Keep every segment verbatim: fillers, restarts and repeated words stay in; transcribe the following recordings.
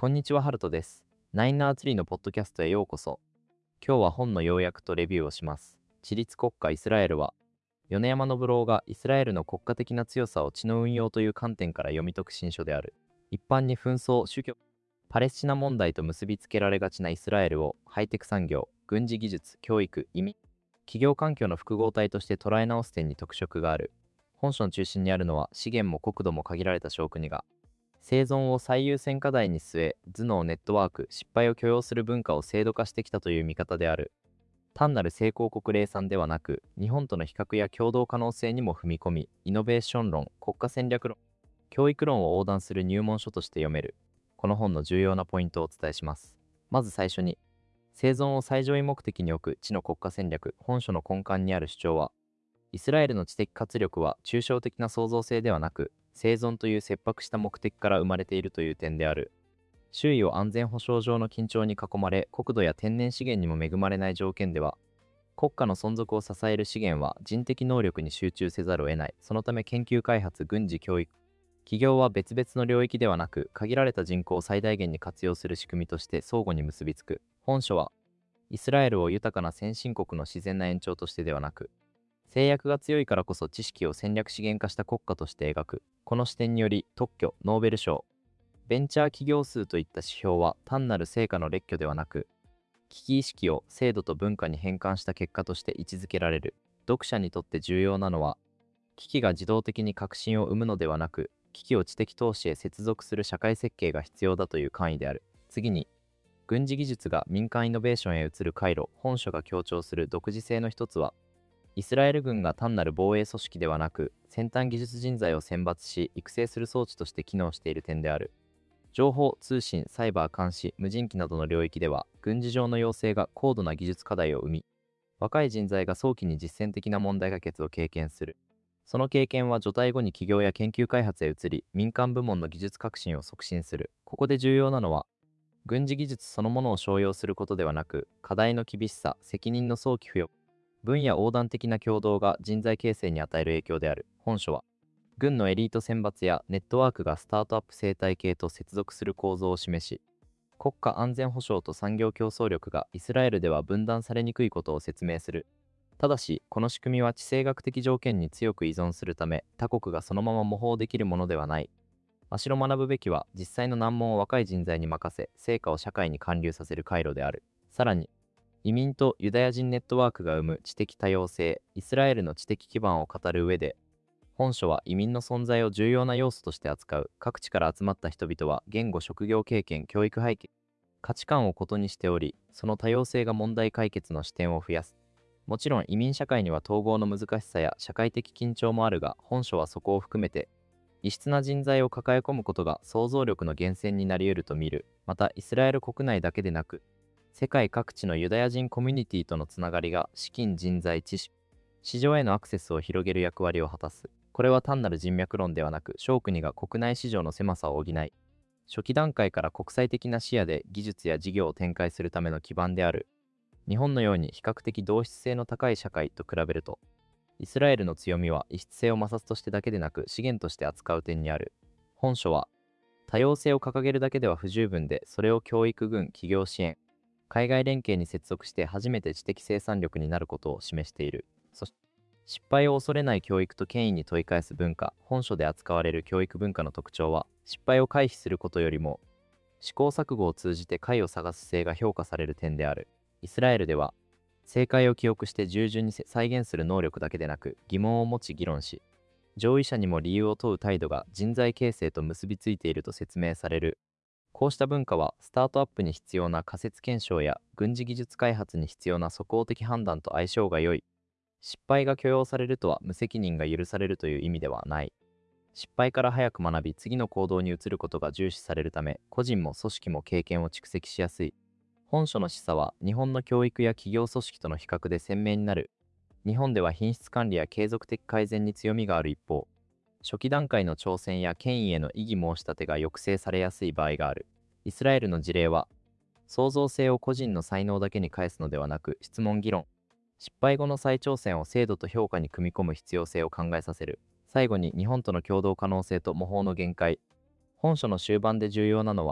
こんにちは、ハルトです。ナインナーツリーのポッドキャストへようこそ。今日は本の要約とレビューをします。地立国家イスラエルは、米山信郎がイスラエルの国家的な強さを知の運用という観点から読み解く新書である。一般に紛争、宗教、パレスチナ問題と結びつけられがちなイスラエルをハイテク産業、軍事技術、教育、移民、企業環境の複合体として捉え直す点に特色がある。本書の中心にあるのは資源も国土も限られた小国が生存を最優先課題に据え、頭脳ネットワーク、失敗を許容する文化を制度化してきたという見方である。単なる成功国例産ではなく、日本との比較や共同可能性にも踏み込み、イノベーション論、国家戦略論、教育論を横断する入門書として読める。この本の重要なポイントをお伝えします。まず最初に、生存を最上位目的に置く知の国家戦略、本書の根幹にある主張は、イスラエルの知的活力は抽象的な創造性ではなく、生存という切迫した目的から生まれているという点である。周囲を安全保障上の緊張に囲まれ、国土や天然資源にも恵まれない条件では、国家の存続を支える資源は人的能力に集中せざるを得ない。そのため研究開発、軍事、教育、企業は別々の領域ではなく、限られた人口を最大限に活用する仕組みとして相互に結びつく。本書は、イスラエルを豊かな先進国の自然な延長としてではなく、制約が強いからこそ知識を戦略資源化した国家として描く。この視点により特許、ノーベル賞、ベンチャー企業数といった指標は単なる成果の列挙ではなく、危機意識を制度と文化に変換した結果として位置づけられる。読者にとって重要なのは、危機が自動的に革新を生むのではなく、危機を知的投資へ接続する社会設計が必要だという簡意である。次に、軍事技術が民間イノベーションへ移る回路、本書が強調する独自性の一つは、イスラエル軍が単なる防衛組織ではなく、先端技術人材を選抜し、育成する装置として機能している点である。情報、通信、サイバー監視、無人機などの領域では、軍事上の要請が高度な技術課題を生み、若い人材が早期に実践的な問題解決を経験する。その経験は除隊後に企業や研究開発へ移り、民間部門の技術革新を促進する。ここで重要なのは、軍事技術そのものを商用することではなく、課題の厳しさ、責任の早期付与、分野横断的な共同が人材形成に与える影響である。本書は、軍のエリート選抜やネットワークがスタートアップ生態系と接続する構造を示し、国家安全保障と産業競争力がイスラエルでは分断されにくいことを説明する。ただし、この仕組みは地政学的条件に強く依存するため、他国がそのまま模倣できるものではない。むしろ学ぶべきは、実際の難問を若い人材に任せ、成果を社会に還流させる回路である。さらに、移民とユダヤ人ネットワークが生む知的多様性、イスラエルの知的基盤を語る上で、本書は移民の存在を重要な要素として扱う。各地から集まった人々は言語、職業経験、教育背景、価値観を異にしており、その多様性が問題解決の視点を増やす。もちろん移民社会には統合の難しさや社会的緊張もあるが、本書はそこを含めて、異質な人材を抱え込むことが想像力の源泉になり得ると見る。また、イスラエル国内だけでなく、世界各地のユダヤ人コミュニティとのつながりが資金、人材、知識、市場へのアクセスを広げる役割を果たす。これは単なる人脈論ではなく、小国が国内市場の狭さを補い、初期段階から国際的な視野で技術や事業を展開するための基盤である。日本のように比較的同質性の高い社会と比べると、イスラエルの強みは異質性を摩擦としてだけでなく資源として扱う点にある。本書は、多様性を掲げるだけでは不十分で、それを教育、軍、企業支援、海外連携に接続して初めて知的生産力になることを示している。そして、失敗を恐れない教育と権威に問い返す文化。本書で扱われる教育文化の特徴は、失敗を回避することよりも、試行錯誤を通じて解を探す性が評価される点である。イスラエルでは、正解を記憶して従順に再現する能力だけでなく、疑問を持ち議論し、上位者にも理由を問う態度が人材形成と結びついていると説明される。こうした文化は、スタートアップに必要な仮説検証や軍事技術開発に必要な即応的判断と相性が良い。失敗が許容されるとは無責任が許されるという意味ではない。失敗から早く学び、次の行動に移ることが重視されるため、個人も組織も経験を蓄積しやすい。本書の示唆は、日本の教育や企業組織との比較で鮮明になる。日本では品質管理や継続的改善に強みがある一方、初期段階の挑戦や権威への異議申し立てが抑制されやすい場合がある。イスラエルの事例は、創造性を個人の才能だけに返すのではなく、質問議論、失敗後の再挑戦を制度と評価に組み込む必要性を考えさせる。最後に日本との共同可能性と模倣の限界。本書の終盤で重要なのは、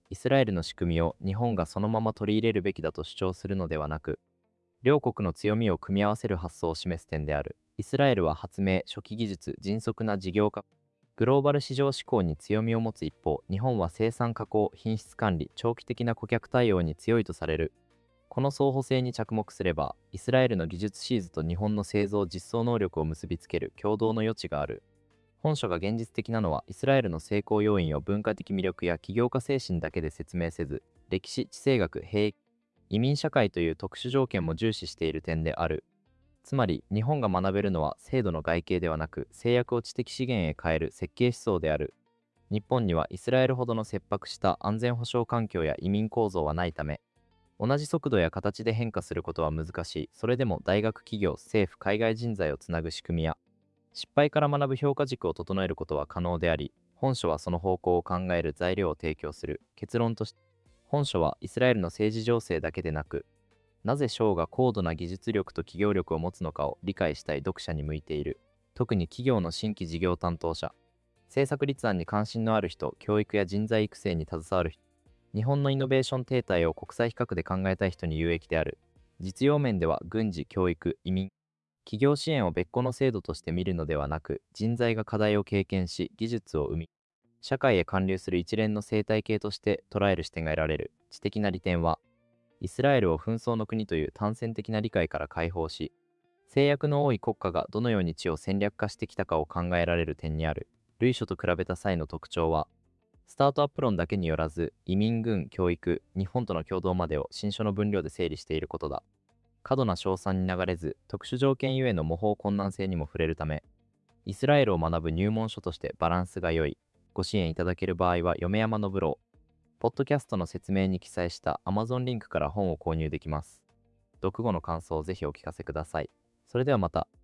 イスラエルの仕組みを日本がそのまま取り入れるべきだと主張するのではなく、両国の強みを組み合わせる発想を示す点である。イスラエルは発明、初期技術、迅速な事業化、グローバル市場志向に強みを持つ一方、日本は生産加工、品質管理、長期的な顧客対応に強いとされる。この相補性に着目すれば、イスラエルの技術シーズと日本の製造実装能力を結びつける共同の余地がある。本書が現実的なのは、イスラエルの成功要因を文化的魅力や起業家精神だけで説明せず、歴史、地政学、兵役、移民社会という特殊条件も重視している点である。つまり、日本が学べるのは制度の外形ではなく、制約を知的資源へ変える設計思想である。日本にはイスラエルほどの切迫した安全保障環境や移民構造はないため、同じ速度や形で変化することは難しい。それでも大学、企業、政府、海外人材をつなぐ仕組みや、失敗から学ぶ評価軸を整えることは可能であり、本書はその方向を考える材料を提供する。結論として、本書はイスラエルの政治情勢だけでなく、なぜ省が高度な技術力と企業力を持つのかを理解したい読者に向いている。特に企業の新規事業担当者、政策立案に関心のある人、教育や人材育成に携わる人、日本のイノベーション停滞を国際比較で考えたい人に有益である。実用面では軍事、教育、移民、企業支援を別個の制度として見るのではなく、人材が課題を経験し、技術を生み、社会へ還流する一連の生態系として捉える視点が得られる。知的な利点は、イスラエルを紛争の国という単線的な理解から解放し、制約の多い国家がどのように地を戦略化してきたかを考えられる点にある。類書と比べた際の特徴は、スタートアップ論だけによらず、移民、軍、教育、日本との共同までを新書の分量で整理していることだ。過度な称賛に流れず、特殊条件ゆえの模倣困難性にも触れるため、イスラエルを学ぶ入門書としてバランスが良い。ご支援いただける場合は、米山のブロー、ポッドキャストの説明に記載した Amazon リンクから本を購入できます。読後の感想をぜひお聞かせください。それではまた。